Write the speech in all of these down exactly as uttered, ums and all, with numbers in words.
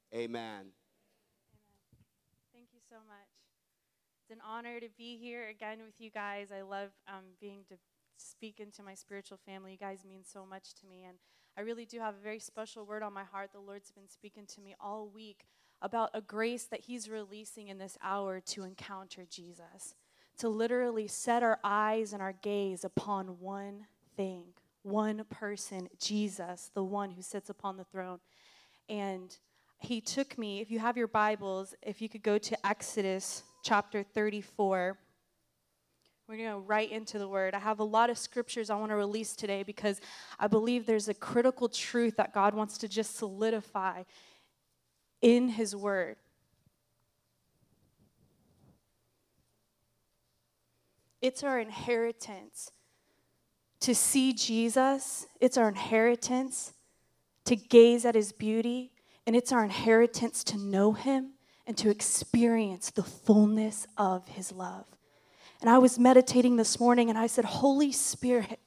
Amen. Thank you so much. It's an honor to be here again with you guys. I love um, being to speak into my spiritual family. You guys mean so much to me, and I really do have a very special word on my heart. The Lord's been speaking to me all week about a grace that he's releasing in this hour to encounter Jesus, to literally set our eyes and our gaze upon one thing, one person, Jesus, the one who sits upon the throne. And he took me, if you have your Bibles, if you could go to Exodus chapter thirty-four. We're going to go right into the word. I have a lot of scriptures I want to release today because I believe there's a critical truth that God wants to just solidify in his word. It's our inheritance to see Jesus. It's our inheritance to gaze at his beauty. And it's our inheritance to know him and to experience the fullness of his love. And I was meditating this morning and I said, Holy Spirit,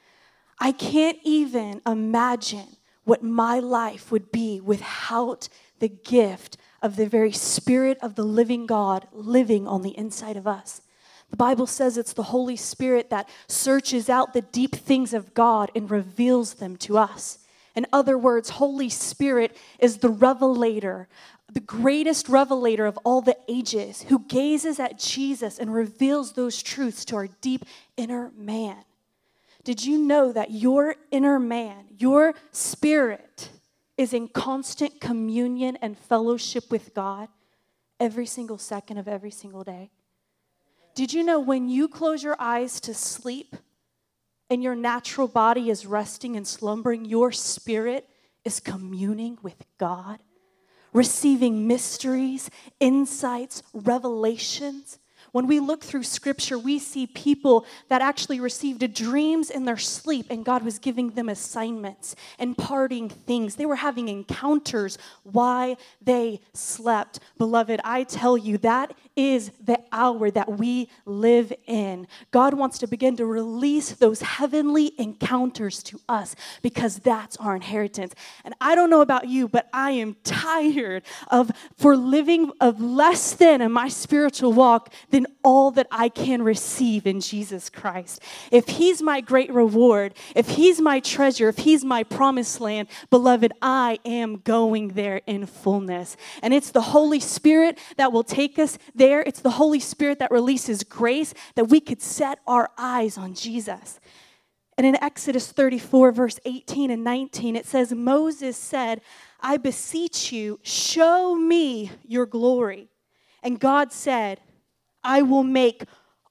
I can't even imagine what my life would be without the gift of the very Spirit of the living God living on the inside of us. The Bible says it's the Holy Spirit that searches out the deep things of God and reveals them to us. In other words, Holy Spirit is the revelator, the greatest revelator of all the ages, who gazes at Jesus and reveals those truths to our deep inner man. Did you know that your inner man, your spirit, is in constant communion and fellowship with God every single second of every single day? Did you know when you close your eyes to sleep and your natural body is resting and slumbering, your spirit is communing with God, receiving mysteries, insights, revelations? When we look through Scripture, we see people that actually received dreams in their sleep, and God was giving them assignments, imparting things. They were having encounters while they slept. Beloved, I tell you, that is the hour that we live in. God wants to begin to release those heavenly encounters to us because that's our inheritance. And I don't know about you, but I am tired of for living of less than in my spiritual walk than all that I can receive in Jesus Christ. If he's my great reward, if he's my treasure, if he's my promised land, beloved, I am going there in fullness. And it's the Holy Spirit that will take us there. It's the Holy Spirit that releases grace that we could set our eyes on Jesus. And in Exodus thirty-four, verse eighteen and nineteen, it says, Moses said, I beseech you, show me your glory. And God said, I will make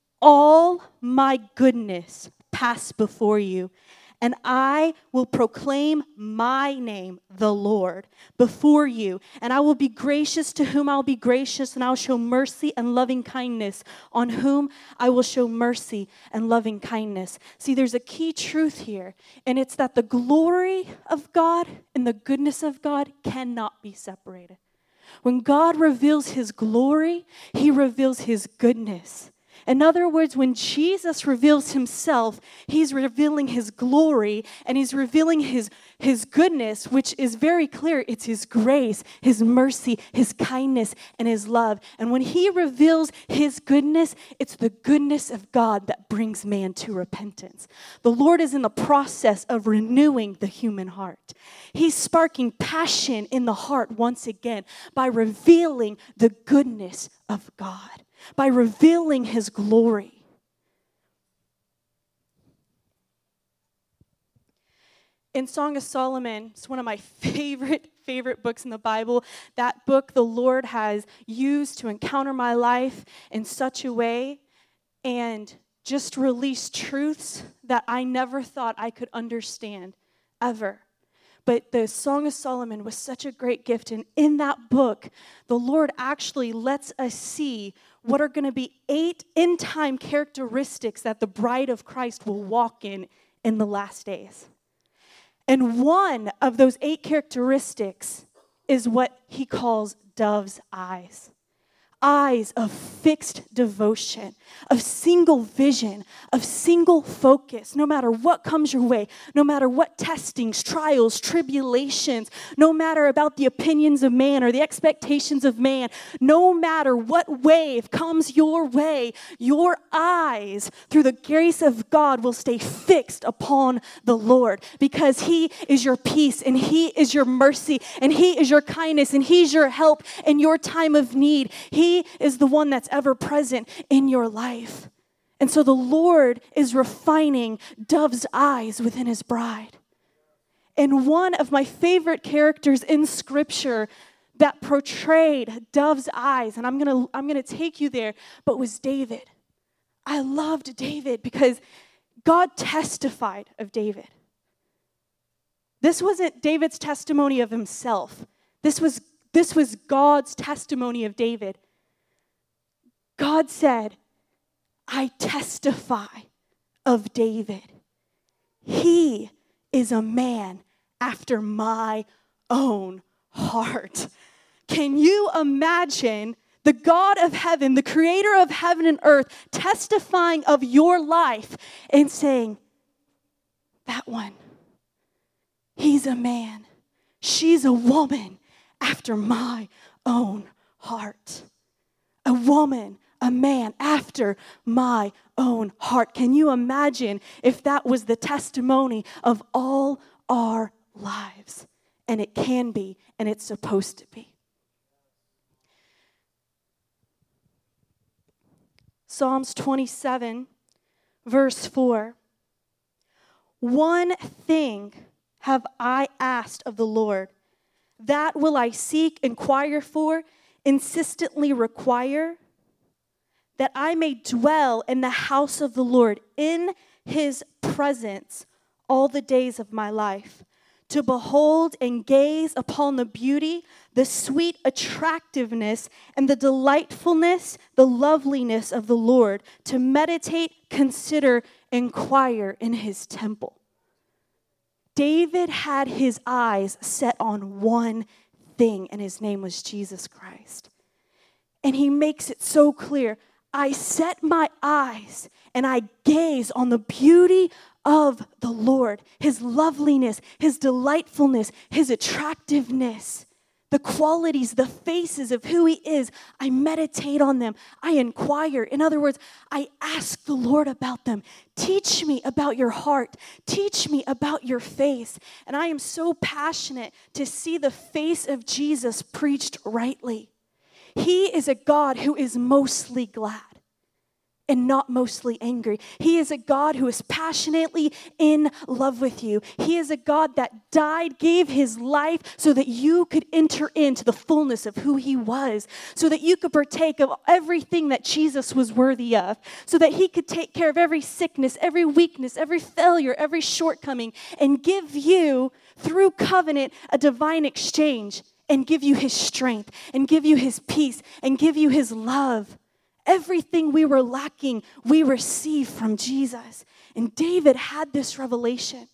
all my goodness pass before you, and I will proclaim my name, the Lord, before you. And I will be gracious to whom I will be gracious, and I will show mercy and loving kindness on whom I will show mercy and loving kindness. See, there's a key truth here, and it's that the glory of God and the goodness of God cannot be separated. When God reveals his glory, he reveals his goodness. In other words, when Jesus reveals himself, he's revealing his glory and he's revealing his, his goodness, which is very clear. It's his grace, his mercy, his kindness, and his love. And when he reveals his goodness, it's the goodness of God that brings man to repentance. The Lord is in the process of renewing the human heart. He's sparking passion in the heart once again by revealing the goodness of God, by revealing his glory. In Song of Solomon, it's one of my favorite, favorite books in the Bible. That book the Lord has used to encounter my life in such a way and just release truths that I never thought I could understand ever. But the Song of Solomon was such a great gift. And in that book, the Lord actually lets us see what are going to be eight end-time characteristics that the bride of Christ will walk in in the last days. And one of those eight characteristics is what he calls dove's eyes. eyes of fixed devotion, of single vision, of single focus, no matter what comes your way, no matter what testings, trials, tribulations, no matter about the opinions of man or the expectations of man, no matter what wave comes your way, your eyes, through the grace of God, will stay fixed upon the Lord, because He is your peace, and He is your mercy, and He is your kindness, and He's your help in your time of need. He He is the one that's ever present in your life. And so the Lord is refining dove's eyes within His bride. And one of my favorite characters in Scripture that portrayed dove's eyes, and I'm gonna I'm gonna take you there, but was David. I loved David because God testified of David. This wasn't David's testimony of himself. This was this was God's testimony of David. God said, I testify of David. He is a man after my own heart. Can you imagine the God of heaven, the creator of heaven and earth, testifying of your life and saying, that one, he's a man. She's a woman after my own heart. A woman, a man after my own heart. Can you imagine if that was the testimony of all our lives? And it can be, and it's supposed to be. Psalms twenty-seven, verse four. One thing have I asked of the Lord, that will I seek, inquire for, insistently require, that I may dwell in the house of the Lord, in His presence all the days of my life, to behold and gaze upon the beauty, the sweet attractiveness, and the delightfulness, the loveliness of the Lord, to meditate, consider, inquire in His temple. David had his eyes set on one thing, and His name was Jesus Christ. And he makes it so clear. I set my eyes and I gaze on the beauty of the Lord, His loveliness, His delightfulness, His attractiveness, the qualities, the faces of who He is. I meditate on them. I inquire. In other words, I ask the Lord about them. Teach me about your heart. Teach me about your face. And I am so passionate to see the face of Jesus preached rightly. He is a God who is mostly glad and not mostly angry. He is a God who is passionately in love with you. He is a God that died, gave His life so that you could enter into the fullness of who He was, so that you could partake of everything that Jesus was worthy of, so that He could take care of every sickness, every weakness, every failure, every shortcoming, and give you, through covenant, a divine exchange, and give you His strength, and give you His peace, and give you His love. Everything we were lacking, we received from Jesus. And David had this revelation.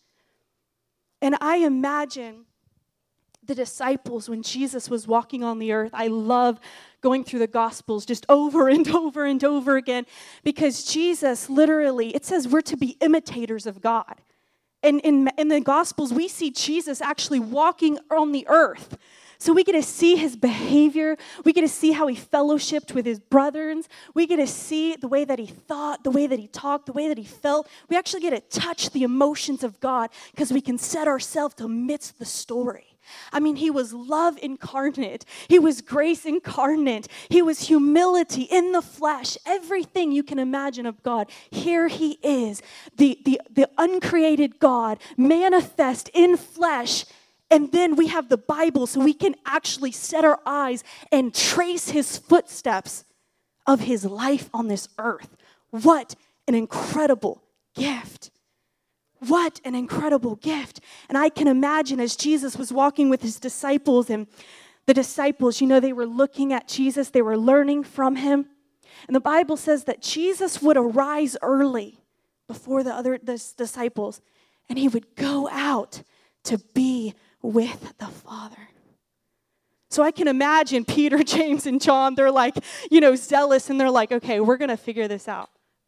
And I imagine the disciples when Jesus was walking on the earth. I love going through the Gospels just over and over and over again, because Jesus literally, it says we're to be imitators of God. And in, in the Gospels, we see Jesus actually walking on the earth. So we get to see His behavior. We get to see how He fellowshiped with His brothers. We get to see the way that He thought, the way that He talked, the way that He felt. We actually get to touch the emotions of God because we can set ourselves amidst the story. I mean, He was love incarnate. He was grace incarnate. He was humility in the flesh. Everything you can imagine of God. Here He is, the, the, the uncreated God, manifest in flesh. And then we have the Bible so we can actually set our eyes and trace His footsteps of His life on this earth. What an incredible gift. What an incredible gift. And I can imagine as Jesus was walking with His disciples, and the disciples, you know, they were looking at Jesus. They were learning from Him. And the Bible says that Jesus would arise early before the other the disciples, and He would go out to be with the Father. So I can imagine Peter, James, and John, they're like, you know, zealous, and they're like, okay, we're going to figure this out.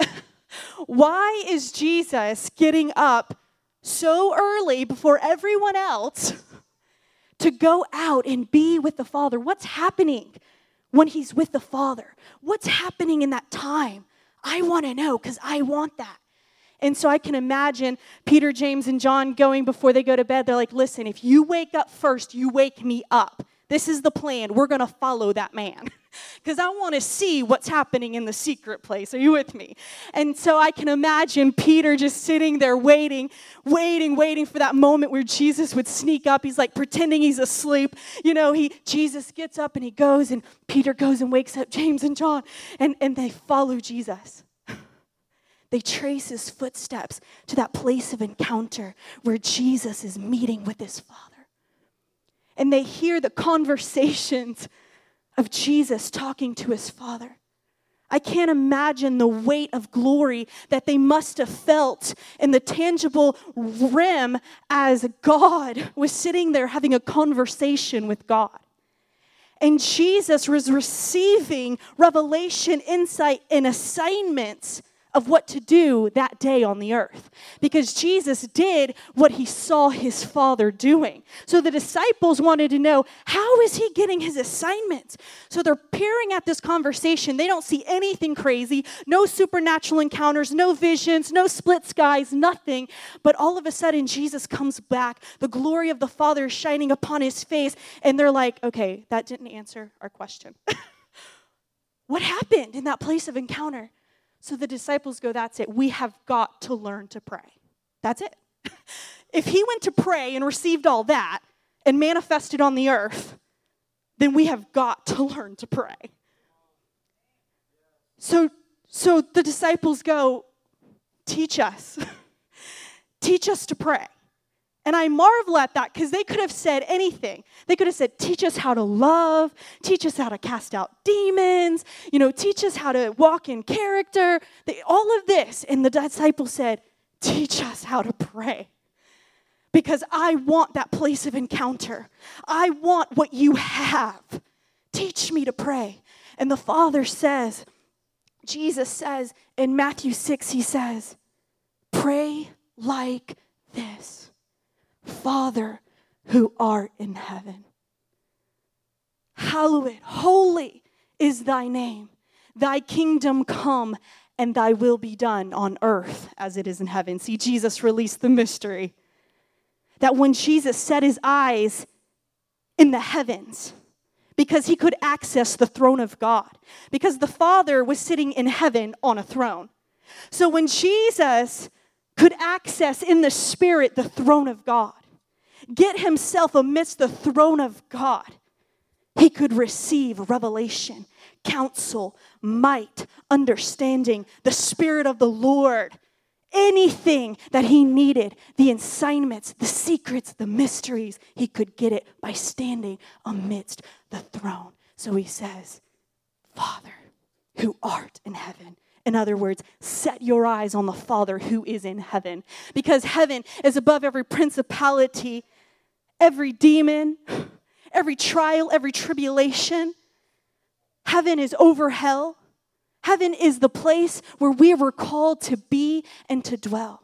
Why is Jesus getting up so early before everyone else to go out and be with the Father? What's happening when he's with the Father? What's happening in that time? I want to know because I want that. And so I can imagine Peter, James, and John going before they go to bed. They're like, listen, if you wake up first, you wake me up. This is the plan. We're going to follow that man because I want to see what's happening in the secret place. Are you with me? And so I can imagine Peter just sitting there waiting, waiting, waiting for that moment where Jesus would sneak up. He's like pretending he's asleep. You know, he Jesus gets up and he goes, and Peter goes and wakes up James and John, and, and they follow Jesus. They trace his footsteps to that place of encounter where Jesus is meeting with his Father. And they hear the conversations of Jesus talking to his Father. I can't imagine the weight of glory that they must have felt in the tangible realm as God was sitting there having a conversation with God. And Jesus was receiving revelation, insight, and assignments of what to do that day on the earth. Because Jesus did what he saw his Father doing. So the disciples wanted to know, how is he getting his assignments? So they're peering at this conversation. They don't see anything crazy, no supernatural encounters, no visions, no split skies, nothing. But all of a sudden, Jesus comes back. The glory of the Father is shining upon his face. And they're like, okay, that didn't answer our question. What happened in that place of encounter? So the disciples go, that's it. We have got to learn to pray. That's it. If he went to pray and received all that and manifested on the earth, then we have got to learn to pray. So, so the disciples go, teach us. Teach us to pray. And I marvel at that because they could have said anything. They could have said, teach us how to love, teach us how to cast out demons, you know, teach us how to walk in character, they, all of this. And the disciples said, teach us how to pray. Because I want that place of encounter. I want what you have. Teach me to pray. And the Father says, Jesus says in Matthew six, he says, pray like this. Father who art in heaven, hallowed, holy is thy name. Thy kingdom come and thy will be done on earth as it is in heaven. See, Jesus released the mystery that when Jesus set his eyes in the heavens, because he could access the throne of God, because the Father was sitting in heaven on a throne. So when Jesus could access in the Spirit the throne of God, get himself amidst the throne of God, he could receive revelation, counsel, might, understanding, the Spirit of the Lord, anything that he needed, the assignments, the secrets, the mysteries, he could get it by standing amidst the throne. So he says, Father, who art in heaven. In other words, set your eyes on the Father who is in heaven. Because heaven is above every principality, every demon, every trial, every tribulation. Heaven is over hell. Heaven is the place where we were called to be and to dwell.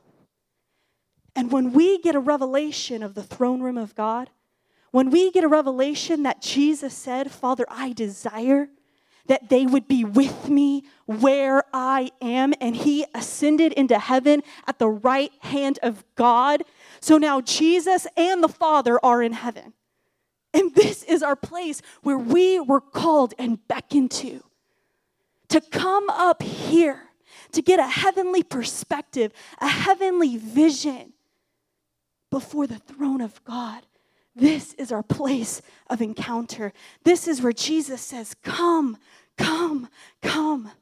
And when we get a revelation of the throne room of God, when we get a revelation that Jesus said, Father, I desire that they would be with me where I am, and he ascended into heaven at the right hand of God. So now Jesus and the Father are in heaven. And this is our place where we were called and beckoned to. To come up here, to get a heavenly perspective, a heavenly vision before the throne of God. This is our place of encounter. This is where Jesus says, come, come, come.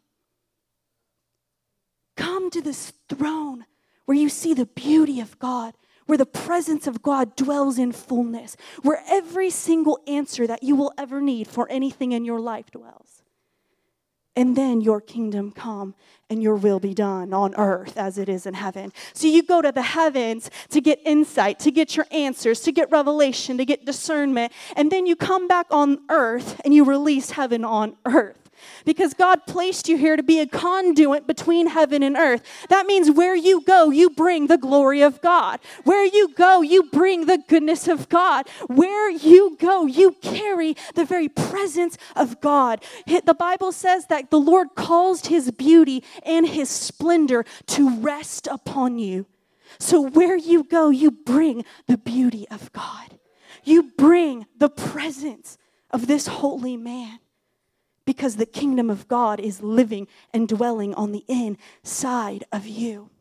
Come to this throne where you see the beauty of God, where the presence of God dwells in fullness, where every single answer that you will ever need for anything in your life dwells. and then your kingdom come and your will be done on earth as it is in heaven. So you go to the heavens to get insight, to get your answers, to get revelation, to get discernment, and then you come back on earth and you release heaven on earth. Because God placed you here to be a conduit between heaven and earth. That means where you go, you bring the glory of God. Where you go, you bring the goodness of God. Where you go, you carry the very presence of God. The Bible says that the Lord caused his beauty and his splendor to rest upon you. So where you go, you bring the beauty of God. You bring the presence of this holy man. Because the kingdom of God is living and dwelling on the inside of you.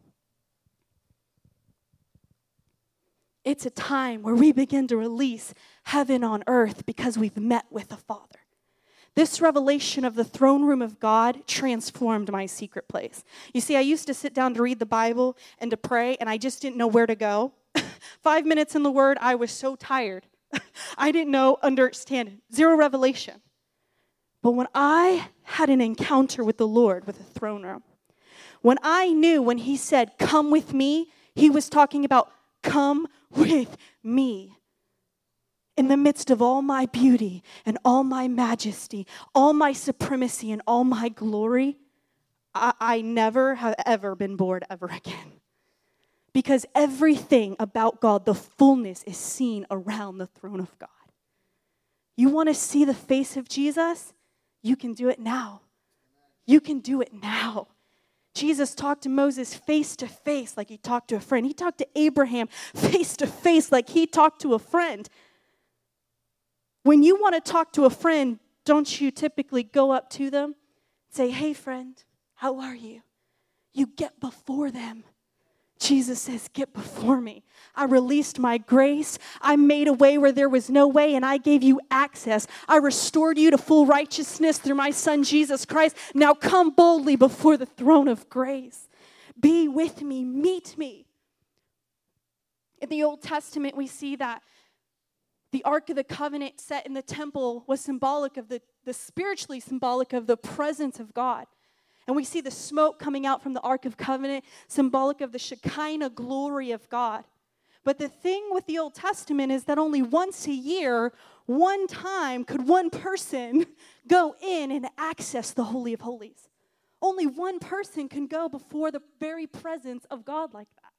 It's a time where we begin to release heaven on earth because we've met with the Father. This revelation of the throne room of God transformed my secret place. You see, I used to sit down to read the Bible and to pray, and I just didn't know where to go. Five minutes in the Word, I was so tired. I didn't know, understand, zero revelation. But when I had an encounter with the Lord, with the throne room, when I knew when he said, come with me, he was talking about come with me. In the midst of all my beauty and all my majesty, all my supremacy and all my glory, I, I never have ever been bored ever again. Because everything about God, the fullness is seen around the throne of God. You want to see the face of Jesus? You can do it now. You can do it now. Jesus talked to Moses face to face like he talked to a friend. He talked to Abraham face to face like he talked to a friend. When you want to talk to a friend, don't you typically go up to them and say, hey friend, how are you? You get before them. Jesus says, get before me. I released my grace. I made a way where there was no way, and I gave you access. I restored you to full righteousness through my Son, Jesus Christ. Now come boldly before the throne of grace. Be with me. Meet me. In the Old Testament, we see that the Ark of the Covenant set in the temple was symbolic of the, the spiritually symbolic of the presence of God. And we see the smoke coming out from the Ark of Covenant, symbolic of the Shekinah glory of God. But the thing with the Old Testament is that only once a year, one time, could one person go in and access the Holy of Holies. Only one person can go before the very presence of God like that.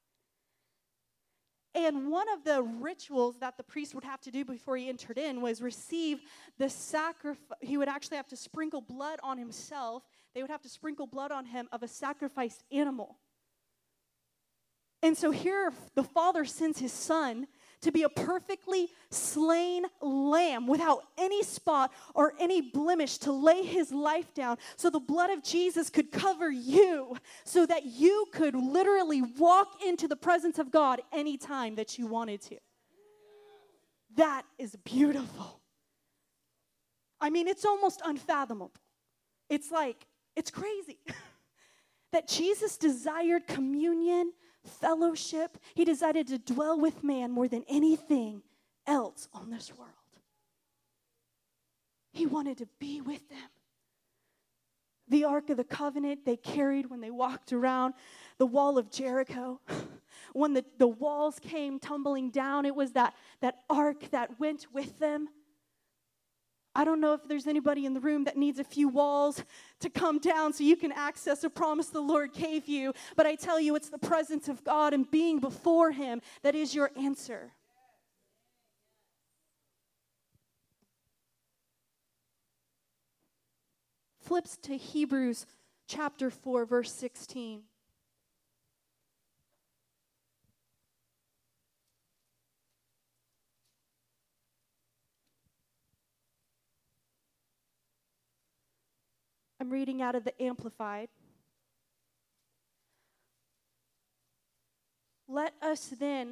And one of the rituals that the priest would have to do before he entered in was receive the sacrifice. He would actually have to sprinkle blood on himself. They would have to sprinkle blood on him of a sacrificed animal. And so here the Father sends his Son to be a perfectly slain lamb without any spot or any blemish, to lay his life down so the blood of Jesus could cover you, so that you could literally walk into the presence of God anytime that you wanted to. That is beautiful. I mean, it's almost unfathomable. It's like, it's crazy that Jesus desired communion, fellowship. He decided to dwell with man more than anything else on this world. He wanted to be with them. The Ark of the Covenant they carried when they walked around the wall of Jericho. When the, the walls came tumbling down, it was that, that ark that went with them. I don't know if there's anybody in the room that needs a few walls to come down so you can access a promise the Lord gave you. But I tell you, it's the presence of God and being before him that is your answer. Flips to Hebrews chapter four, verse sixteen. I'm reading out of the Amplified. Let us then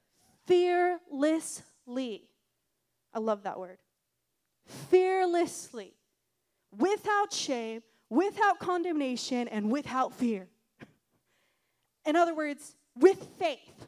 fearlessly, I love that word, fearlessly, without shame, without condemnation, and without fear. In other words, with faith.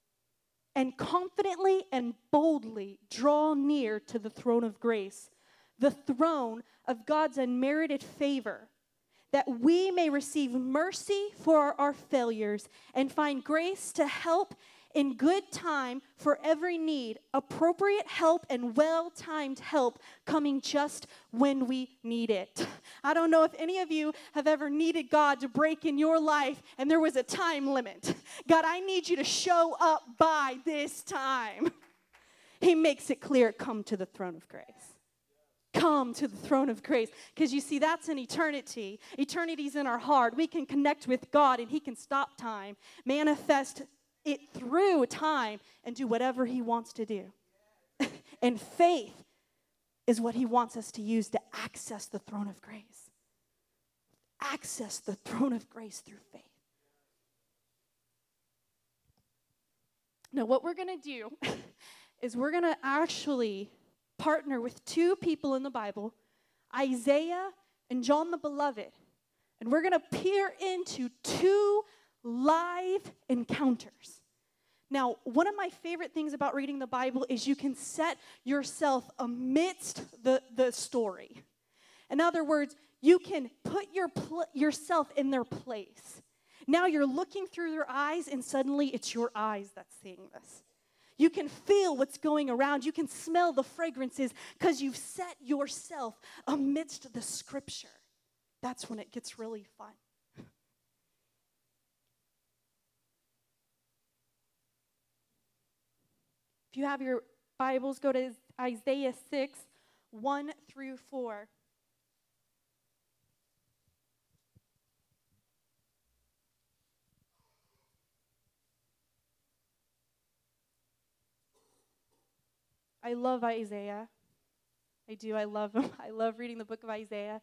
And confidently and boldly draw near to the throne of grace, the throne of God's unmerited favor, that we may receive mercy for our failures and find grace to help in good time for every need, appropriate help and well-timed help coming just when we need it. I don't know if any of you have ever needed God to break in your life and there was a time limit. God, I need you to show up by this time. He makes it clear, come to the throne of grace. Come to the throne of grace. Because you see, that's an eternity. Eternity's in our heart. We can connect with God and he can stop time, manifest it through time, and do whatever he wants to do. And faith is what he wants us to use to access the throne of grace. Access the throne of grace through faith. Now, what we're going to do is we're going to actually partner with two people in the Bible, Isaiah and John the Beloved. And we're going to peer into two live encounters. Now, one of my favorite things about reading the Bible is you can set yourself amidst the, the story. In other words, you can put your pl- yourself in their place. Now you're looking through their eyes, and suddenly it's your eyes that's seeing this. You can feel what's going around. You can smell the fragrances because you've set yourself amidst the scripture. That's when it gets really fun. If you have your Bibles, go to Isaiah six, one through four. I love Isaiah. I do. I love him. I love reading the book of Isaiah.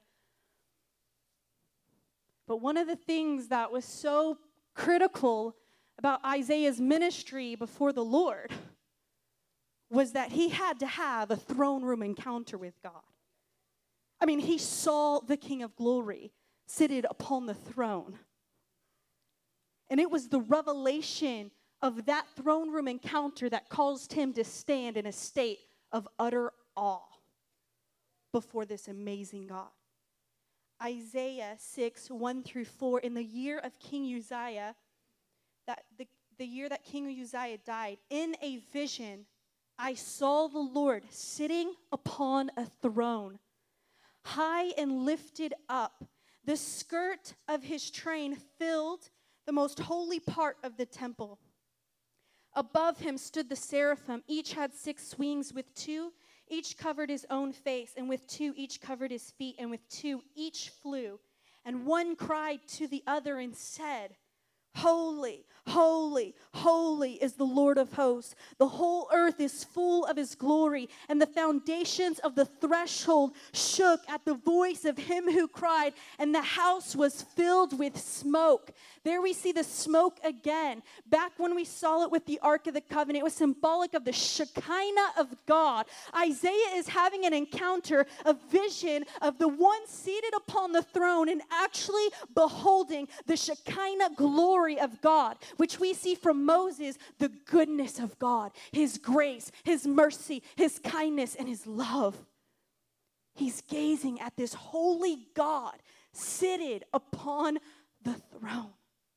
But one of the things that was so critical about Isaiah's ministry before the Lord was that he had to have a throne room encounter with God. I mean, he saw the King of Glory seated upon the throne. And it was the revelation of that throne room encounter that caused him to stand in a state of utter awe before this amazing God. Isaiah six, one through four, in the year of King Uzziah, that the, the year that King Uzziah died, in a vision, I saw the Lord sitting upon a throne, high and lifted up. The skirt of his train filled the most holy part of the temple. Above him stood the seraphim. Each had six wings. With two, each covered his own face, and with two, each covered his feet, and with two, each flew. And one cried to the other and said, Holy, holy, holy is the Lord of hosts. The whole earth is full of his glory, and the foundations of the threshold shook at the voice of him who cried, and the house was filled with smoke. There we see the smoke again. Back when we saw it with the Ark of the Covenant, it was symbolic of the Shekinah of God. Isaiah is having an encounter, a vision of the one seated upon the throne and actually beholding the Shekinah glory of God, which we see from Moses, the goodness of God, his grace, his mercy, his kindness, and his love. He's gazing at this holy God seated upon the throne.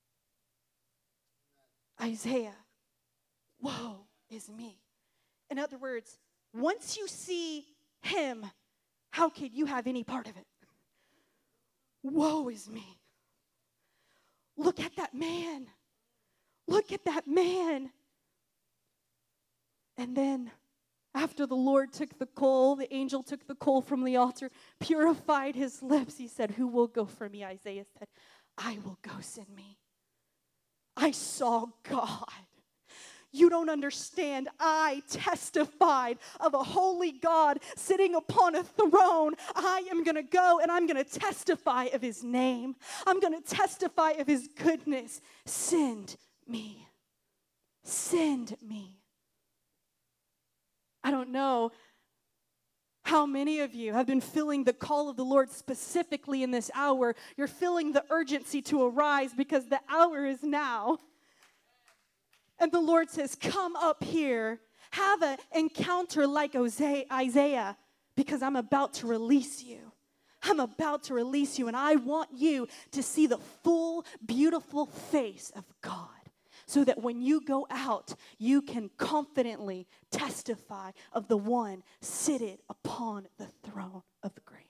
Isaiah, woe is me. In other words, once you see him, how could you have any part of it? Woe is me. Look at that man. Look at that man. And then, after the Lord took the coal, the angel took the coal from the altar, purified his lips. He said, who will go for me? Isaiah said, I will go, send me. I saw God. You don't understand. I testified of a holy God sitting upon a throne. I am going to go and I'm going to testify of his name. I'm going to testify of his goodness. Send me. Send me. I don't know how many of you have been feeling the call of the Lord specifically in this hour. You're feeling the urgency to arise because the hour is now. And the Lord says, come up here, have an encounter like Isaiah, because I'm about to release you. I'm about to release you, and I want you to see the full, beautiful face of God so that when you go out, you can confidently testify of the one seated upon the throne of grace.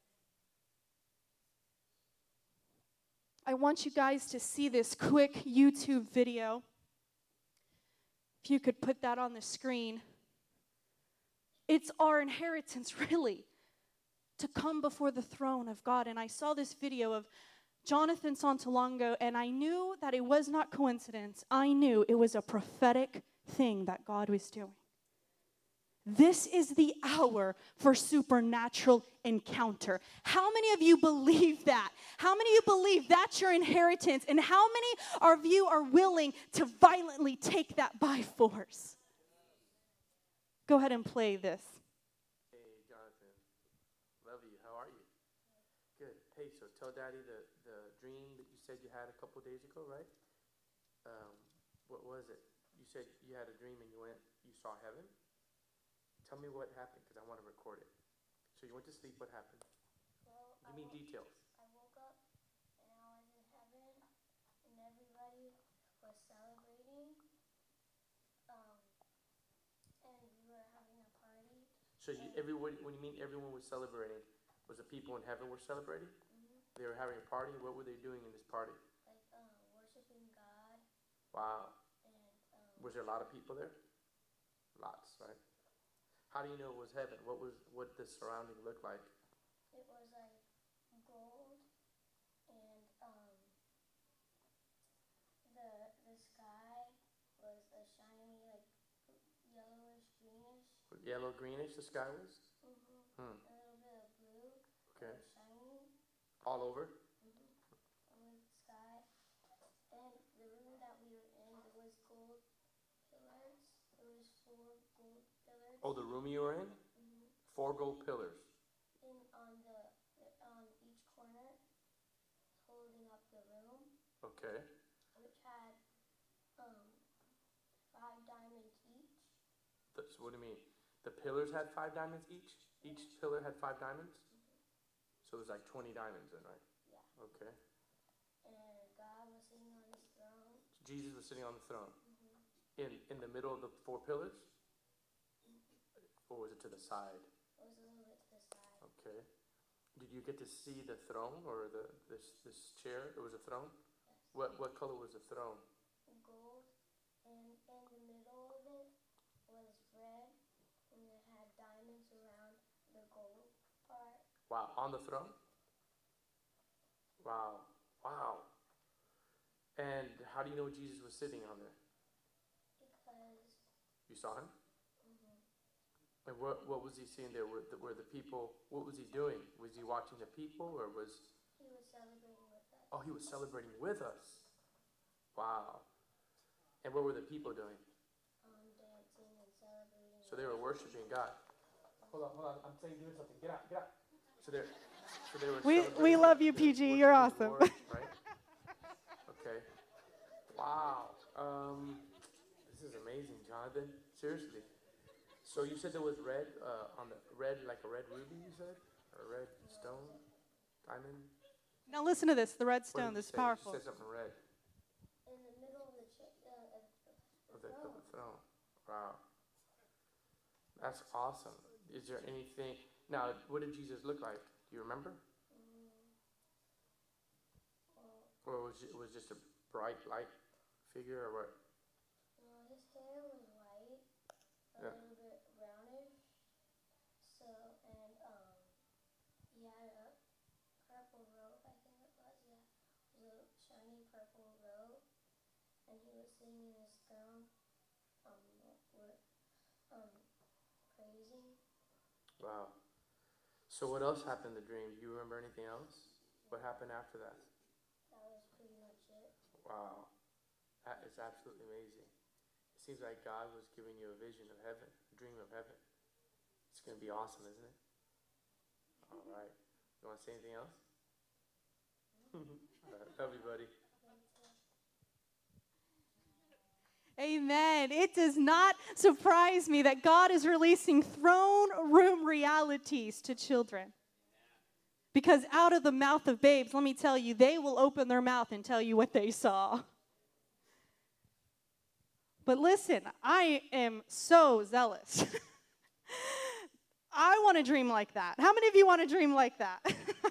I want you guys to see this quick YouTube video. If you could put that on the screen. It's our inheritance, really, to come before the throne of God. And I saw this video of Jonathan Santolongo, and I knew that it was not coincidence. I knew it was a prophetic thing that God was doing. This is the hour for supernatural encounter. How many of you believe that? How many of you believe that's your inheritance? And how many of you are willing to violently take that by force? Go ahead and play this. Hey, Jonathan. Love you. How are you? Good. Hey, so tell Daddy the, the dream that you said you had a couple days ago, right? Um, what was it? You said you had a dream and you went, you saw heaven? Tell me what happened, because I want to record it. So you went to sleep, what happened? Well, Give me I details. I woke up and I was in heaven and everybody was celebrating. Um, and we were having a party. So you, everyone, when you mean everyone was celebrating, was the people in heaven were celebrating? Mm-hmm. They were having a party? What were they doing in this party? Like um, worshiping God. Wow. And um, Was there a lot of people there? Lots, right? How do you know it was heaven? What was what the surrounding looked like? it was like gold and um, the the sky was a shiny like yellowish greenish. Yellow, greenish, the sky was? Mm-hmm. Hmm. A little bit of blue. Okay. It was shiny. All over? Mm-hmm. On the sky. And the room that we were in, it was gold pillars. It was four gold pillars. Oh, the room you were in? Mm-hmm. Four gold pillars. In on the on each corner, holding up the room, Okay. which had um five diamonds each. Th- So what do you mean? The pillars had five diamonds each? Each pillar had five diamonds? So there's like twenty diamonds then, right? Yeah. Okay. And God was sitting on his throne. So Jesus was sitting on the throne. Mm-hmm. In in the middle of the four pillars? Or was it to the side? It was a little bit to the side. Okay. Did you get to see the throne or the this this chair? It was a throne? Yes. What what color was the throne? Gold, and in the middle of it was red, and it had diamonds around the gold part. Wow, on the throne? Wow. Wow. And how do you know Jesus was sitting on there? Because You saw him? mm-hmm. And what what was he seeing there? Were the, were the people, what was he doing? Was he watching the people or was, he was celebrating with us. oh, he was celebrating with us. Wow. And what were the people doing? Um, dancing and celebrating. So they were worshiping God. Hold on, hold on. I'm saying doing something. Get out, get out. So they're, so they were We, celebrating we love you, the- P G. worshiping You're the awesome. Lord, right? Okay. Wow. Um, this is amazing, Jonathan. Seriously. So you said there was red uh, on the red, like a red ruby. You said, or a red stone, diamond. Now listen to this, the red What did stone, you this is say? powerful. You said something red In the middle of the, cha- uh, of the, of the the, of throne. the throne. Wow. That's awesome. Is there anything? Now, what did Jesus look like? Do you remember? Mm, well, Or was it was just a bright light figure, or what? well, his hair was white, a Yeah. little bit brownish. So, and um, he had a purple robe, I think it was, yeah. It was a shiny purple robe. And he was sitting in his throne, um, with, um, praising. Wow. So what else happened in the dream? Do you remember anything else? What happened after that? That was pretty much it. Wow. That is absolutely amazing. It seems like God was giving you a vision of heaven, a dream of heaven. It's going to be awesome, isn't it? All right. You want to say anything else? All right. Love you, buddy. Amen. It does not surprise me that God is releasing throne room realities to children. Because out of the mouth of babes, let me tell you, they will open their mouth and tell you what they saw. But listen, I am so zealous. I want to dream like that. How many of you want to dream like that?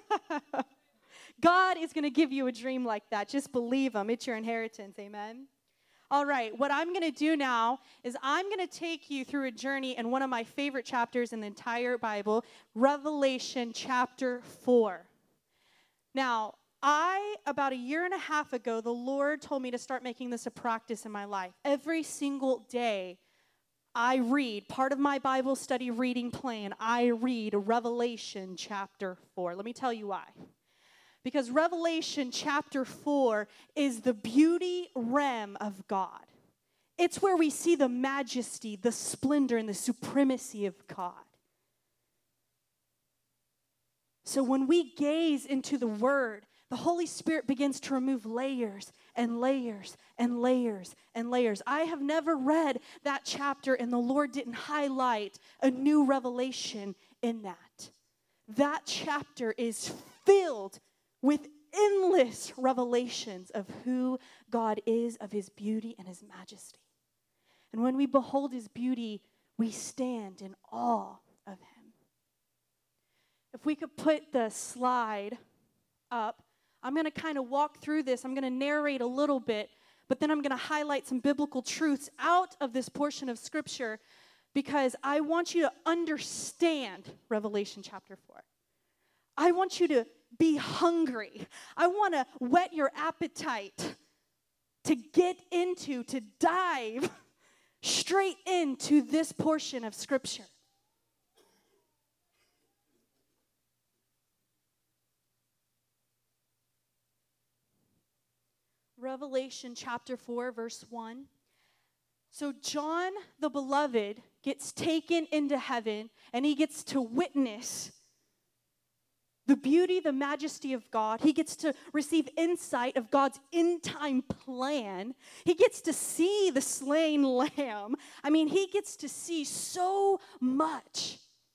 God is going to give you a dream like that. Just believe him. It's your inheritance. Amen. All right, what I'm going to do now is I'm going to take you through a journey in one of my favorite chapters in the entire Bible, Revelation chapter four. Now, I, about a year and a half ago, the Lord told me to start making this a practice in my life. Every single day, I read, part of my Bible study reading plan, I read Revelation chapter four. Let me tell you why. Because Revelation chapter four is the beauty realm of God. It's where we see the majesty, the splendor, and the supremacy of God. So when we gaze into the Word, the Holy Spirit begins to remove layers and layers and layers and layers. I have never read that chapter and the Lord didn't highlight a new revelation in that. That chapter is filled with endless revelations of who God is, of his beauty and his majesty. And when we behold his beauty, we stand in awe of him. If we could put the slide up, I'm going to kind of walk through this. I'm going to narrate a little bit, but then I'm going to highlight some biblical truths out of this portion of Scripture because I want you to understand Revelation chapter four. I want you to be hungry. I want to whet your appetite to get into, to dive straight into this portion of Scripture. Revelation chapter four, verse one. So John the Beloved gets taken into heaven, and he gets to witness the beauty, the majesty of God. He gets to receive insight of God's end-time plan. He gets to see the slain lamb. I mean, he gets to see so much.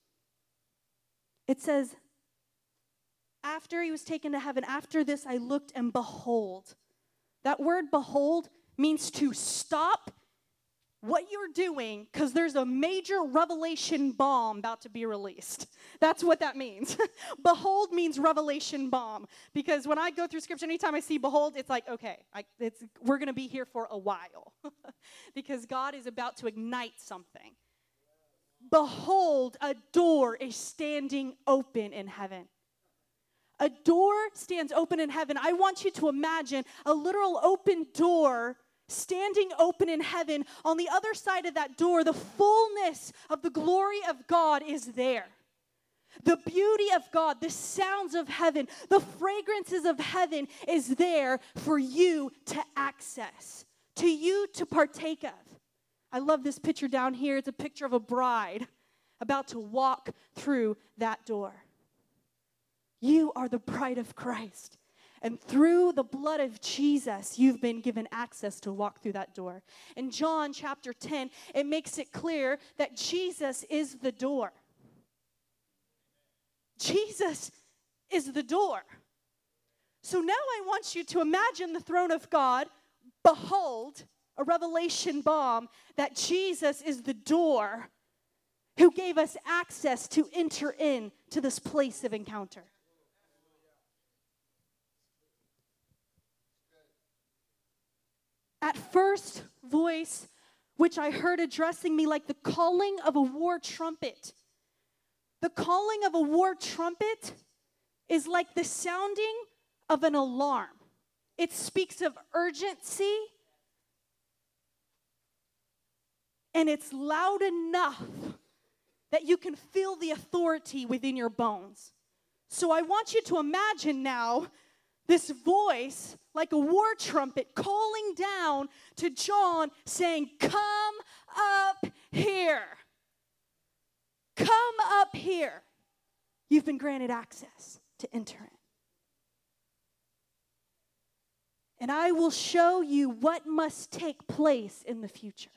It says, after he was taken to heaven, after this I looked and behold. That word behold means to stop what you're doing because there's a major revelation bomb about to be released. That's what that means. Behold means revelation bomb. Because when I go through Scripture, anytime I see behold, it's like, okay, I, it's, we're going to be here for a while. Because God is about to ignite something. Behold, a door is standing open in heaven. A door stands open in heaven. I want you to imagine a literal open door standing open in heaven. On the other side of that door, the fullness of the glory of God is there. The beauty of God, the sounds of heaven, the fragrances of heaven is there for you to access, to you to partake of. I love this picture down here. It's a picture of a bride about to walk through that door. You are the bride of Christ. And through the blood of Jesus, you've been given access to walk through that door. In John chapter ten, it makes it clear that Jesus is the door. Jesus is the door. So now I want you to imagine the throne of God. Behold, a revelation bomb that Jesus is the door who gave us access to enter in to this place of encounter. At first voice, which I heard addressing me like the calling of a war trumpet. The calling of a war trumpet is like the sounding of an alarm. It speaks of urgency, and it's loud enough that you can feel the authority within your bones. So I want you to imagine now this voice, like a war trumpet, calling down to John, saying, come up here. Come up here. You've been granted access to enter in. and I will show you what must take place in the future.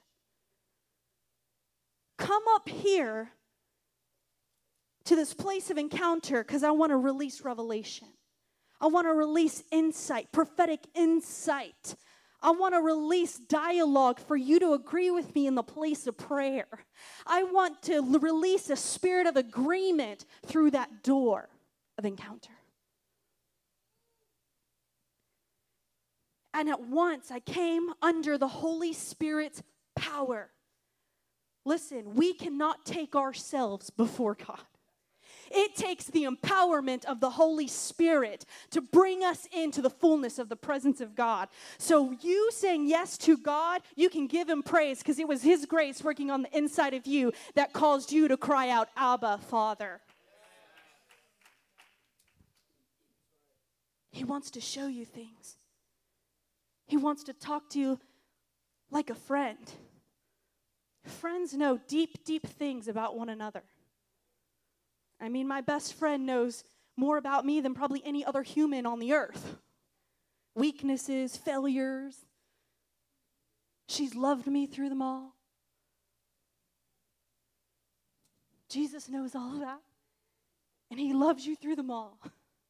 Come up here to this place of encounter because I want to release revelation. I want to release insight, prophetic insight. I want to release dialogue for you to agree with me in the place of prayer. I want to l- release a spirit of agreement through that door of encounter. And at once I came under the Holy Spirit's power. Listen, we cannot take ourselves before God. It takes the empowerment of the Holy Spirit to bring us into the fullness of the presence of God. So you saying yes to God, you can give him praise because it was his grace working on the inside of you that caused you to cry out, Abba, Father. He wants to show you things. He wants to talk to you like a friend. Friends know deep, deep things about one another. I mean, my best friend knows more about me than probably any other human on the earth. Weaknesses, failures. She's loved me through them all. Jesus knows all of that. And he loves you through them all.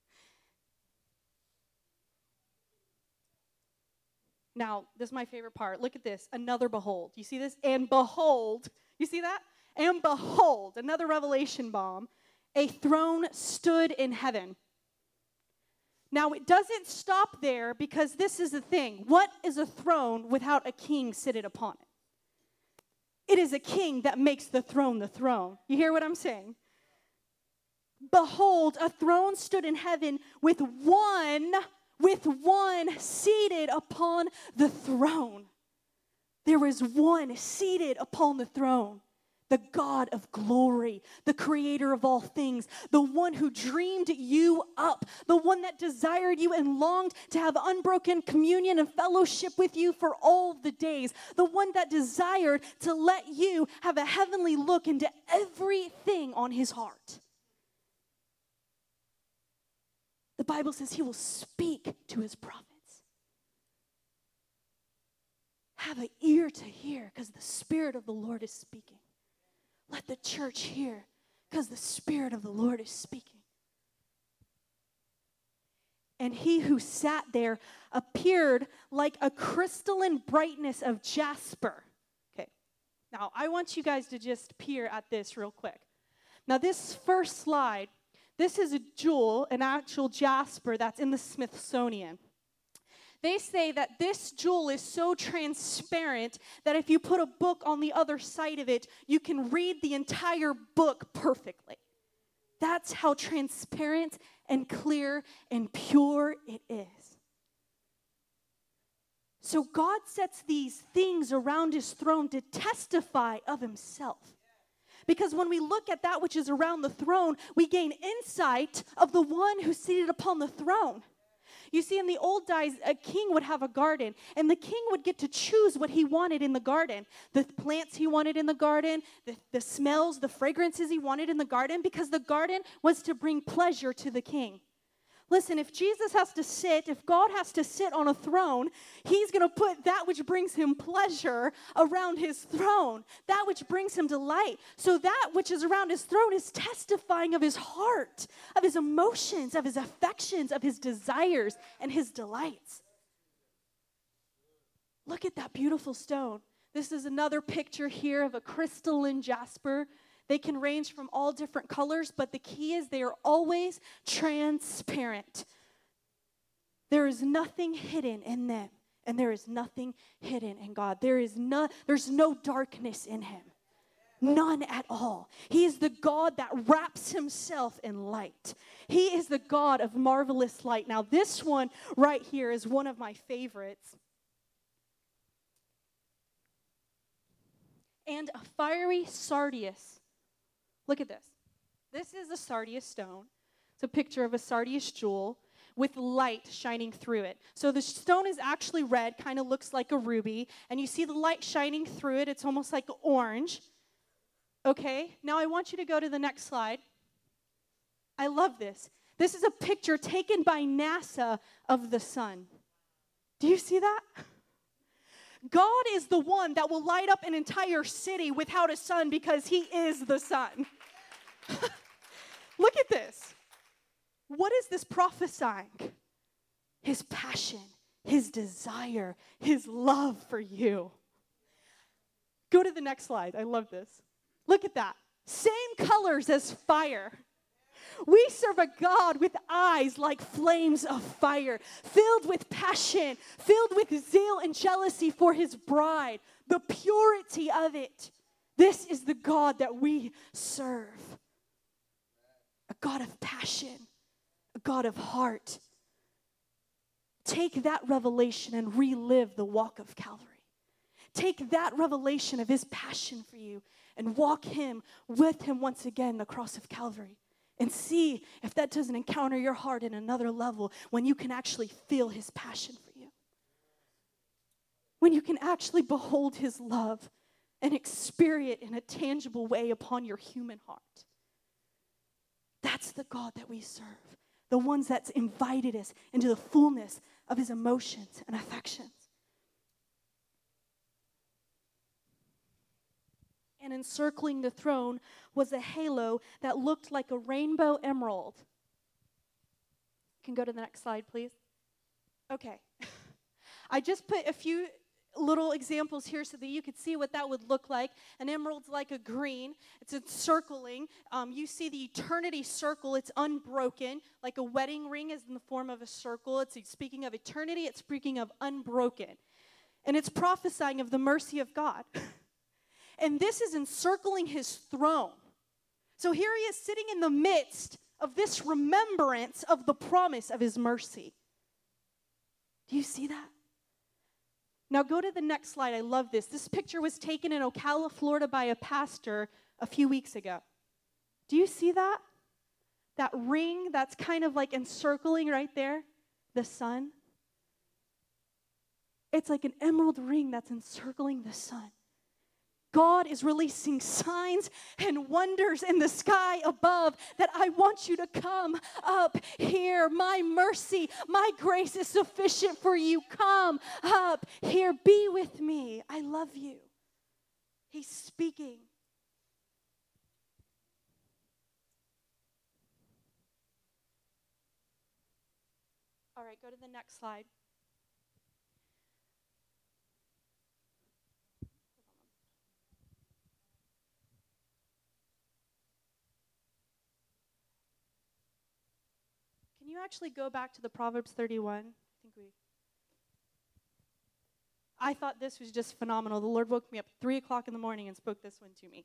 Now, this is my favorite part. Look at this. Another behold. You see this? And behold. You see that? And behold. Another revelation bomb. A throne stood in heaven. Now, it doesn't stop there because this is the thing. What is a throne without a king seated upon it? It is a king that makes the throne the throne. You hear what I'm saying? Behold, a throne stood in heaven with one, with one seated upon the throne. There is one seated upon the throne. The God of glory, the creator of all things, the one who dreamed you up, the one that desired you and longed to have unbroken communion and fellowship with you for all the days, the one that desired to let you have a heavenly look into everything on his heart. The Bible says he will speak to his prophets. Have an ear to hear because the Spirit of the Lord is speaking. Let the church hear because the Spirit of the Lord is speaking. And he who sat there appeared like a crystalline brightness of jasper. Okay, now I want you guys to just peer at this real quick. Now this first slide, this is a jewel, an actual jasper that's in the Smithsonian. They say that this jewel is so transparent that if you put a book on the other side of it, you can read the entire book perfectly. That's how transparent and clear and pure it is. So God sets these things around his throne to testify of himself. Because when we look at that which is around the throne, we gain insight of the one who's seated upon the throne. You see, in the old days, a king would have a garden, and the king would get to choose what he wanted in the garden. The plants he wanted in the garden, the, the smells, the fragrances he wanted in the garden, because the garden was to bring pleasure to the king. Listen, if Jesus has to sit, if God has to sit on a throne, he's going to put that which brings him pleasure around his throne, that which brings him delight. So that which is around his throne is testifying of his heart, of his emotions, of his affections, of his desires, and his delights. Look at that beautiful stone. This is another picture here of a crystalline jasper. They can range from all different colors, but the key is they are always transparent. There is nothing hidden in them, and there is nothing hidden in God. There is no, there's no darkness in him. None at all. He is the God that wraps himself in light. He is the God of marvelous light. Now, this one right here is one of my favorites. And a fiery sardius. Look at this. This is a sardius stone. It's a picture of a sardius jewel with light shining through it. So the stone is actually red, kind of looks like a ruby, and you see the light shining through it. It's almost like orange. Okay, now I want you to go to the next slide. I love this. This is a picture taken by NASA of the sun. Do you see that? God is the one that will light up an entire city without a sun because he is the sun. Look at this. What is this prophesying? His passion, his desire, his love for you. Go to the next slide. I love this. Look at that. Same colors as fire. We serve a God with eyes like flames of fire, filled with passion, filled with zeal and jealousy for his bride, the purity of it. This is the God that we serve. A God of passion, a God of heart. Take that revelation and relive the walk of Calvary. Take that revelation of his passion for you and walk him with him once again, the cross of Calvary. And see if that doesn't encounter your heart in another level when you can actually feel his passion for you. When you can actually behold his love and experience it in a tangible way upon your human heart. That's the God that we serve. The ones that's invited us into the fullness of his emotions and affections. And encircling the throne was a halo that looked like a rainbow emerald. Can go to the next slide, please. Okay. I just put a few little examples here so that you could see what that would look like. An emerald's like a green. It's encircling. Um, you see the eternity circle. It's unbroken, like a wedding ring is in the form of a circle. It's speaking of eternity. It's speaking of unbroken. And it's prophesying of the mercy of God. And this is encircling his throne. So here he is sitting in the midst of this remembrance of the promise of his mercy. Do you see that? Now go to the next slide. I love this. This picture was taken in Ocala, Florida by a pastor a few weeks ago. Do you see that? That ring that's kind of like encircling right there, the sun. It's like an emerald ring that's encircling the sun. God is releasing signs and wonders in the sky above that I want you to come up here. My mercy, my grace is sufficient for you. Come up here. Be with me. I love you. He's speaking. All right, go to the next slide. Can you actually go back to the Proverbs thirty-one? I think we. I thought this was just phenomenal. The Lord woke me up at three o'clock in the morning and spoke this one to me.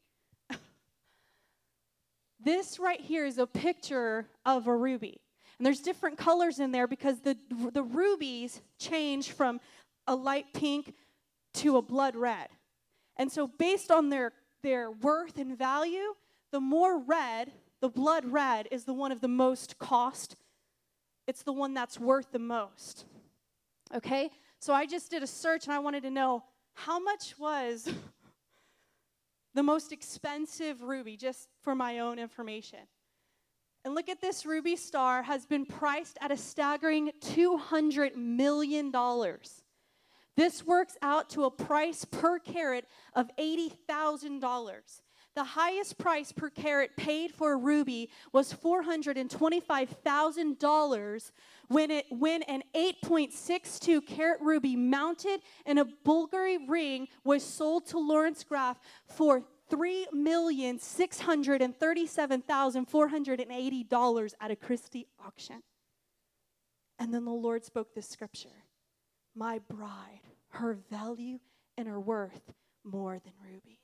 This right here is a picture of a ruby. And there's different colors in there because the, the rubies change from a light pink to a blood red. And so based on their, their worth and value, the more red, the blood red is the one of the most cost. It's the one that's worth the most. Okay? So I just did a search and I wanted to know how much was the most expensive ruby, just for my own information. And look at this ruby star has been priced at a staggering two hundred million dollars. This works out to a price per carat of eighty thousand dollars. The highest price per carat paid for a ruby was four hundred twenty-five thousand dollars when it when an eight point six two carat ruby mounted in a Bulgari ring was sold to Lawrence Graff for three million six hundred thirty-seven thousand four hundred eighty dollars at a Christie auction. And then the Lord spoke this scripture. My bride, her value and her worth more than rubies.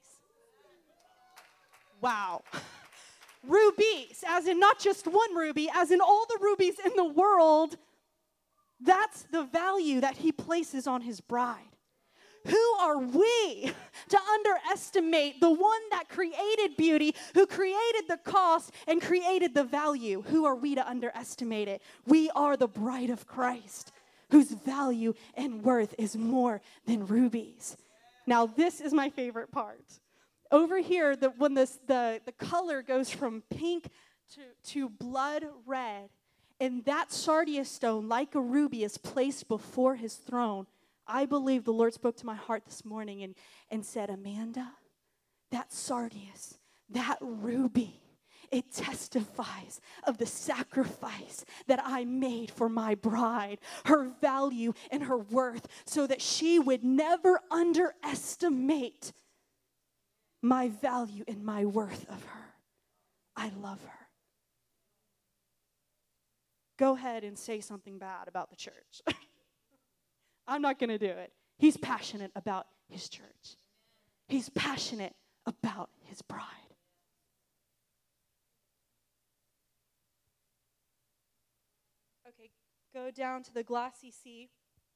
Wow. Rubies, as in not just one ruby, as in all the rubies in the world, that's the value that he places on his bride. Who are we to underestimate the one that created beauty, who created the cost and created the value? Who are we to underestimate it? We are the bride of Christ, whose value and worth is more than rubies. Now, this is my favorite part. Over here, the, when this, the, the color goes from pink to, to blood red, and that sardius stone, like a ruby, is placed before his throne, I believe the Lord spoke to my heart this morning and, and said, Amanda, that sardius, that ruby, it testifies of the sacrifice that I made for my bride, her value and her worth, so that she would never underestimate my value and my worth of her. I love her. Go ahead and say something bad about the church. I'm not going to do it. He's passionate about his church. He's passionate about his bride. Okay, go down to the glassy sea.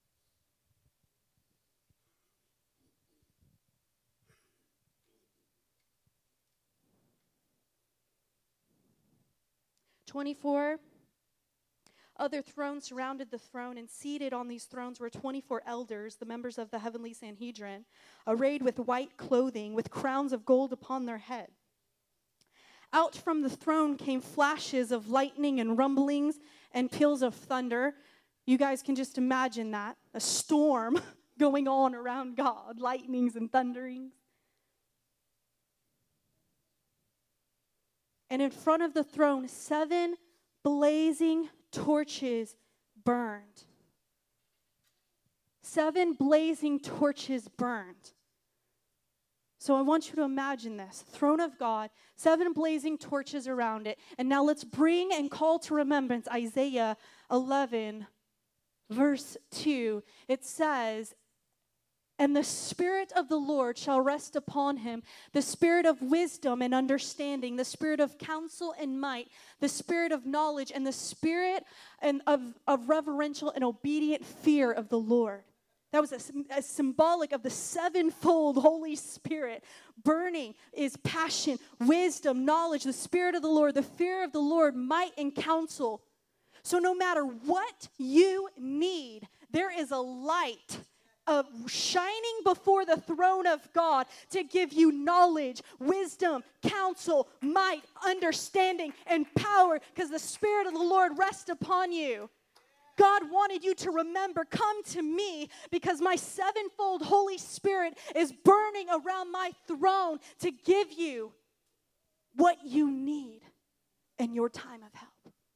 twenty-four other thrones surrounded the throne, and seated on these thrones were twenty-four elders, the members of the heavenly Sanhedrin, arrayed with white clothing, with crowns of gold upon their head. Out from the throne came flashes of lightning and rumblings and peals of thunder. You guys can just imagine that, a storm going on around God, lightnings and thunderings. And in front of the throne, seven blazing torches burned. Seven blazing torches burned. So I want you to imagine this. Throne of God, seven blazing torches around it. And now let's bring and call to remembrance Isaiah eleven, verse two. It says, and the Spirit of the Lord shall rest upon him, the Spirit of wisdom and understanding, the Spirit of counsel and might, the Spirit of knowledge, and the Spirit and of, of reverential and obedient fear of the Lord. That was a, a symbolic of the sevenfold Holy Spirit. Burning is passion, wisdom, knowledge, the Spirit of the Lord, the fear of the Lord, might and counsel. So no matter what you need, there is a light of shining before the throne of God to give you knowledge, wisdom, counsel, might, understanding, and power, because the Spirit of the Lord rests upon you. God wanted you to remember, come to me because my sevenfold Holy Spirit is burning around my throne to give you what you need in your time of help.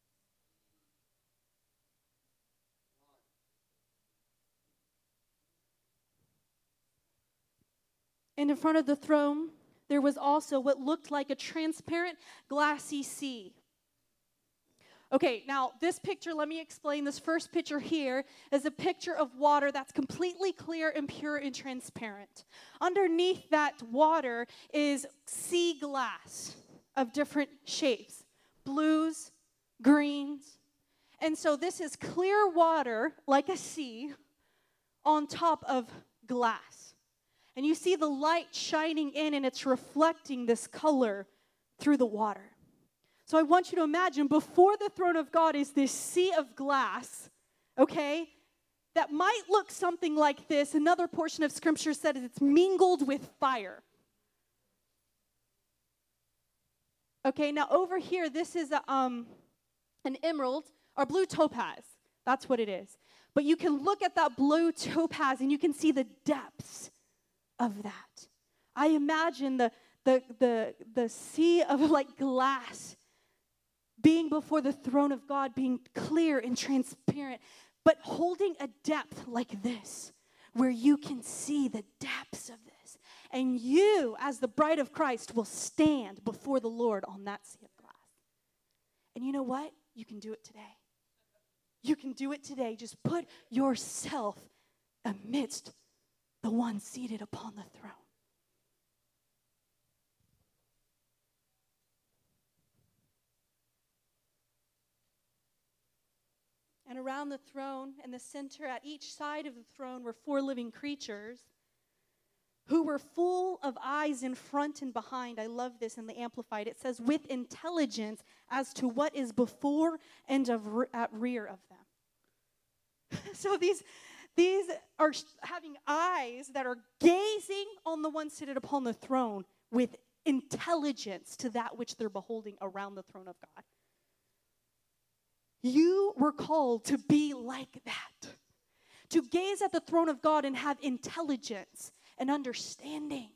And in front of the throne, there was also what looked like a transparent, glassy sea. Okay, now this picture, let me explain. This first picture here is a picture of water that's completely clear and pure and transparent. Underneath that water is sea glass of different shapes, blues, greens. And so this is clear water, like a sea, on top of glass. And you see the light shining in, and it's reflecting this color through the water. So I want you to imagine before the throne of God is this sea of glass, okay, that might look something like this. Another portion of Scripture said it's mingled with fire. Okay, now over here, this is a, um, an emerald or blue topaz. That's what it is. But you can look at that blue topaz and you can see the depths of that. I imagine the, the, the, the sea of like glass being before the throne of God, being clear and transparent, but holding a depth like this, where you can see the depths of this. And you, as the bride of Christ, will stand before the Lord on that sea of glass. And you know what? You can do it today. You can do it today. Just put yourself amidst the one seated upon the throne. And around the throne and the center at each side of the throne were four living creatures who were full of eyes in front and behind. I love this in the Amplified. It says, with intelligence as to what is before and of re- at rear of them. So these, these are having eyes that are gazing on the one seated upon the throne with intelligence to that which they're beholding around the throne of God. You were called to be like that, to gaze at the throne of God and have intelligence and understanding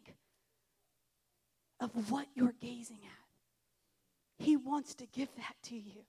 of what you're gazing at. He wants to give that to you.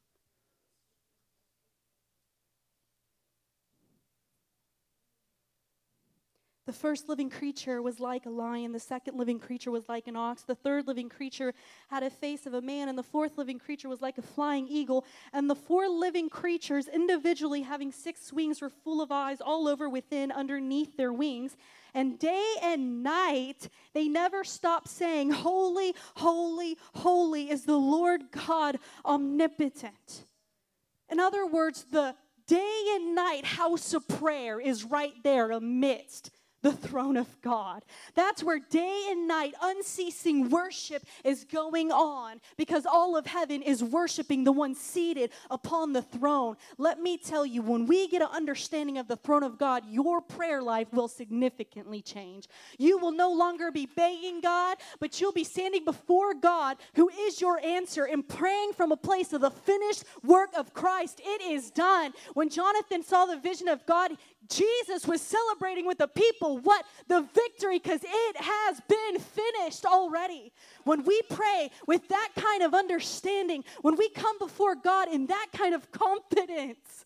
The first living creature was like a lion. The second living creature was like an ox. The third living creature had a face of a man. And the fourth living creature was like a flying eagle. And the four living creatures, individually having six wings, were full of eyes all over within, underneath their wings. And day and night, they never stopped saying, "Holy, holy, holy is the Lord God omnipotent." In other words, the day and night house of prayer is right there amidst the throne of God. That's where day and night unceasing worship is going on, because all of heaven is worshiping the one seated upon the throne. Let me tell you, when we get an understanding of the throne of God, your prayer life will significantly change. You will no longer be begging God, but you'll be standing before God, who is your answer, and praying from a place of the finished work of Christ. It is done. When Jonathan saw the vision of God, Jesus was celebrating with the people what? The victory, because it has been finished already. When we pray with that kind of understanding, when we come before God in that kind of confidence,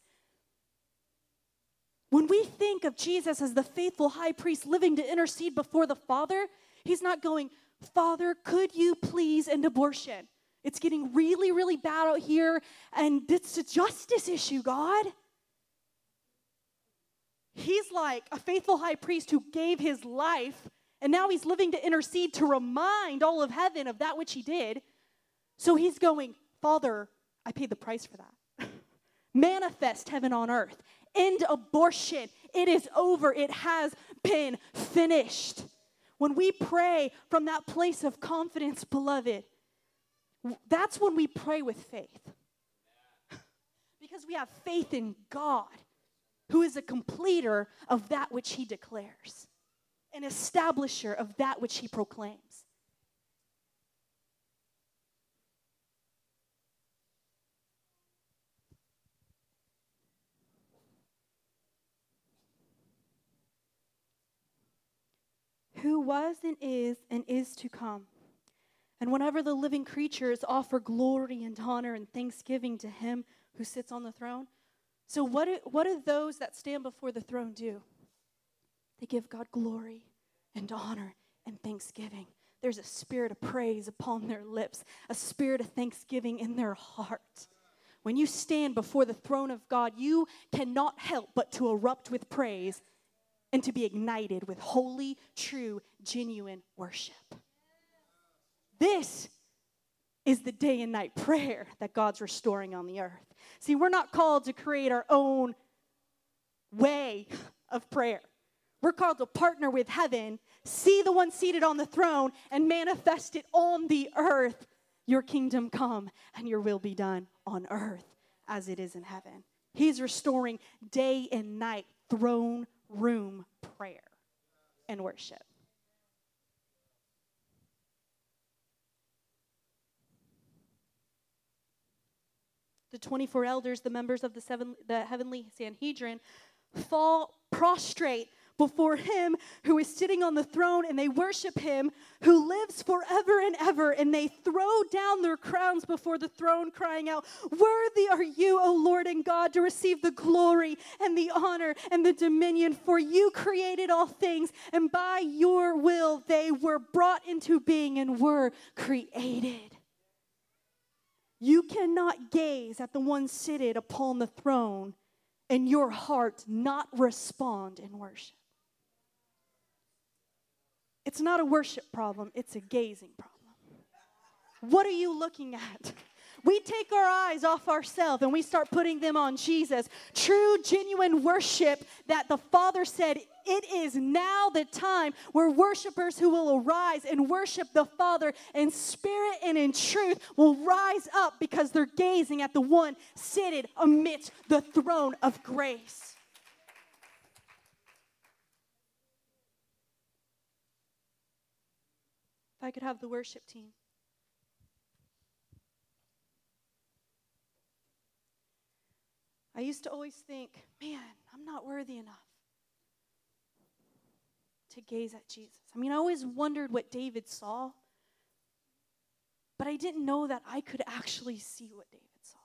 when we think of Jesus as the faithful high priest living to intercede before the Father, he's not going, "Father, could you please end abortion? It's getting really, really bad out here, and it's a justice issue, God." He's like a faithful high priest who gave his life, and now he's living to intercede to remind all of heaven of that which he did. So he's going, "Father, I paid the price for that." Manifest heaven on earth. End abortion. It is over. It has been finished. When we pray from that place of confidence, beloved, that's when we pray with faith. Because we have faith in God, who is a completer of that which he declares, an establisher of that which he proclaims. Who was and is and is to come. And whenever the living creatures offer glory and honor and thanksgiving to him who sits on the throne. So what do, what do those that stand before the throne do? They give God glory and honor and thanksgiving. There's a spirit of praise upon their lips, a spirit of thanksgiving in their heart. When you stand before the throne of God, you cannot help but to erupt with praise and to be ignited with holy, true, genuine worship. This is the day and night prayer that God's restoring on the earth. See, we're not called to create our own way of prayer. We're called to partner with heaven, see the one seated on the throne, and manifest it on the earth. Your kingdom come and your will be done on earth as it is in heaven. He's restoring day and night throne room prayer and worship. The twenty-four elders, the members of the seven, the heavenly Sanhedrin, fall prostrate before him who is sitting on the throne, and they worship him who lives forever and ever, and they throw down their crowns before the throne, crying out, "Worthy are you, O Lord and God, to receive the glory and the honor and the dominion, for you created all things, and by your will they were brought into being and were created." You cannot gaze at the one seated upon the throne and your heart not respond in worship. It's not a worship problem, it's a gazing problem. What are you looking at? We take our eyes off ourselves and we start putting them on Jesus. True, genuine worship that the Father said, it is now the time where worshipers who will arise and worship the Father in spirit and in truth will rise up because they're gazing at the one seated amidst the throne of grace. If I could have the worship team. I used to always think, man, I'm not worthy enough to gaze at Jesus. I mean, I always wondered what David saw, but I didn't know that I could actually see what David saw.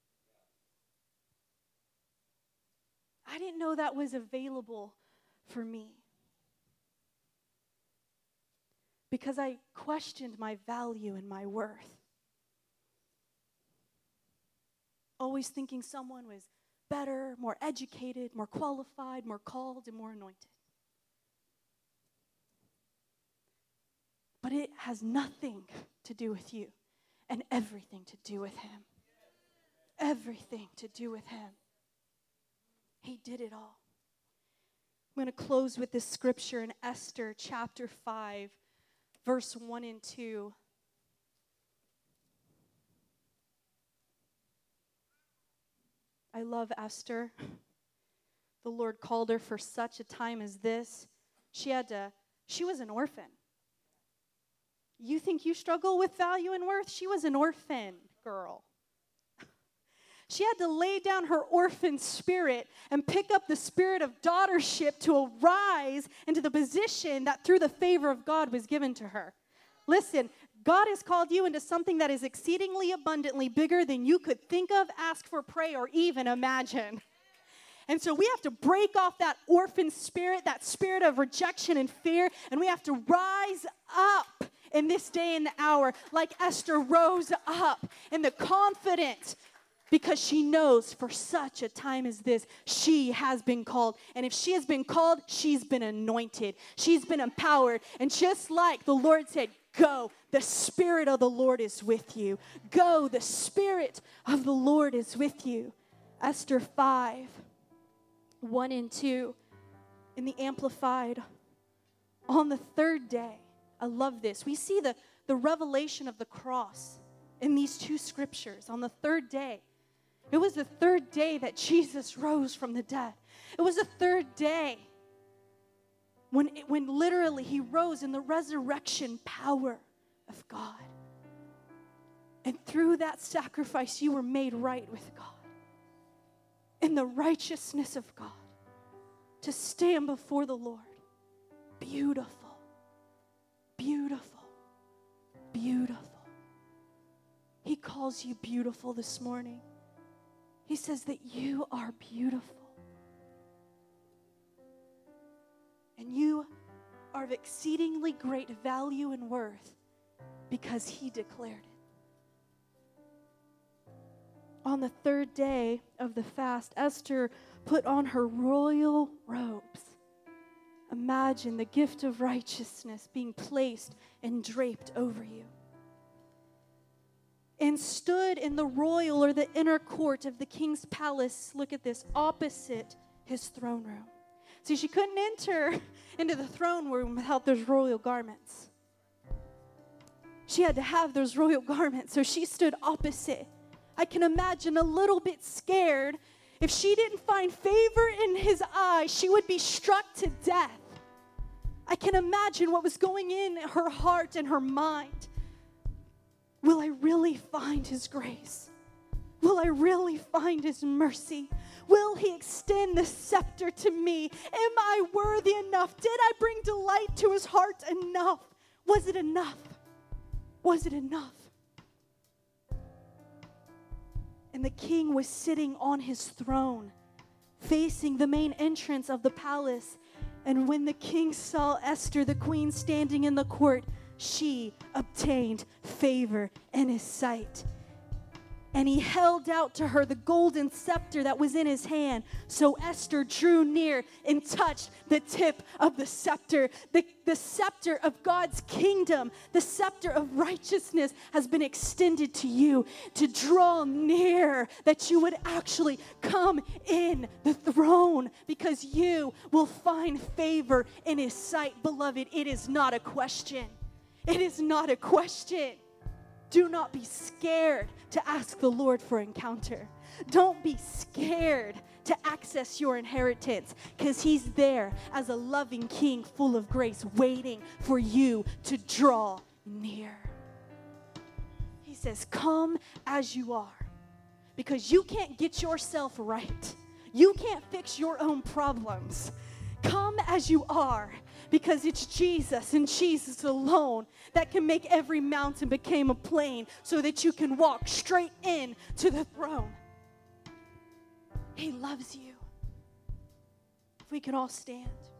I didn't know that was available for me. Because I questioned my value and my worth. Always thinking someone was better, more educated, more qualified, more called, and more anointed. But it has nothing to do with you and everything to do with him. Everything to do with him. He did it all. I'm going to close with this scripture in Esther chapter five, verse one and two. I love Esther. The Lord called her for such a time as this. She had to, she was an orphan. You think you struggle with value and worth? She was an orphan girl. She had to lay down her orphan spirit and pick up the spirit of daughtership to arise into the position that through the favor of God was given to her. Listen, God has called you into something that is exceedingly abundantly bigger than you could think of, ask for, pray, or even imagine. And so we have to break off that orphan spirit, that spirit of rejection and fear, and we have to rise up in this day and the hour like Esther rose up in the confidence, because she knows for such a time as this, she has been called. And if she has been called, she's been anointed. She's been empowered. And just like the Lord said, go, the Spirit of the Lord is with you. Go, the Spirit of the Lord is with you. Esther five, one and two, in the Amplified. On the third day, I love this. We see the, the revelation of the cross in these two scriptures. On the third day, it was the third day that Jesus rose from the dead. It was the third day when, it, when literally he rose in the resurrection power of God. And through that sacrifice, you were made right with God. In the righteousness of God. To stand before the Lord. Beautiful. Beautiful. Beautiful. He calls you beautiful this morning. He says that you are beautiful. And you are of exceedingly great value and worth because he declared it. On the third day of the fast, Esther put on her royal robes. Imagine the gift of righteousness being placed and draped over you. And stood in the royal or the inner court of the king's palace, look at this, opposite his throne room. See, she couldn't enter into the throne room without those royal garments. She had to have those royal garments, so she stood opposite. I can imagine a little bit scared. If she didn't find favor in his eyes, she would be struck to death. I can imagine what was going in her heart and her mind. Will I really find his grace? Will I really find his mercy? Will he extend the scepter to me? Am I worthy enough? Did I bring delight to his heart enough? Was it enough? Was it enough? And the king was sitting on his throne, facing the main entrance of the palace. And when the king saw Esther, the queen, standing in the court, she obtained favor in his sight. And he held out to her the golden scepter that was in his hand. So Esther drew near and touched the tip of the scepter. The, the scepter of God's kingdom, the scepter of righteousness has been extended to you to draw near, that you would actually come in the throne, because you will find favor in his sight. Beloved, it is not a question. It is not a question. Do not be scared to ask the Lord for encounter. Don't be scared to access your inheritance, because he's there as a loving king full of grace, waiting for you to draw near. He says, come as you are. because you can't get yourself right. You can't fix your own problems. Come as you are, because it's Jesus and Jesus alone that can make every mountain become a plain so that you can walk straight in to the throne. He loves you. If we could all stand.